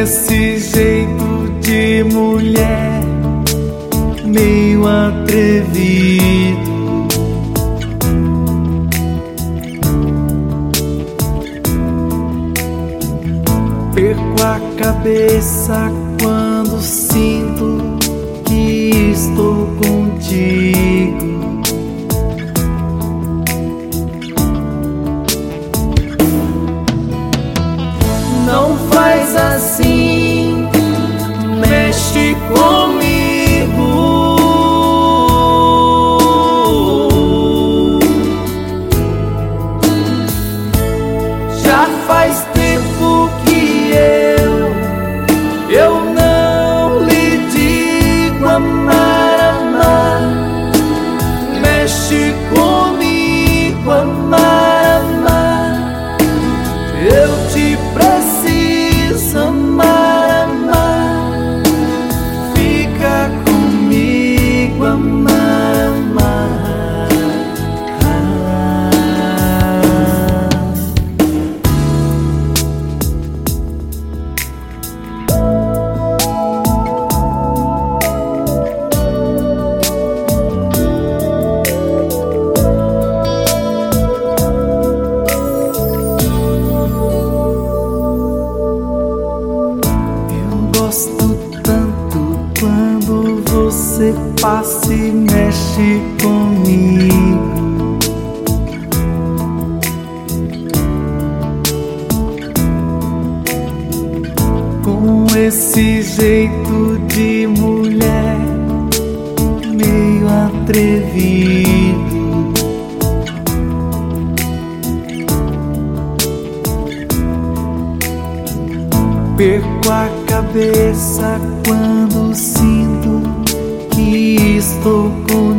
esse jeito de mulher meio atrevido, perco a cabeça quando sinto que estou contigo. Não faz assim, mexe comigo. Já faz tempo que eu não lhe digo amar, amar. Mexe comigo, amar, amar. Eu te preciso amar, amar. Fica comigo, amar, amar. Gosto tanto quando você passa e mexe comigo. Com esse jeito de mulher meio atrevido, perco a cabeça quando sinto que estou contigo.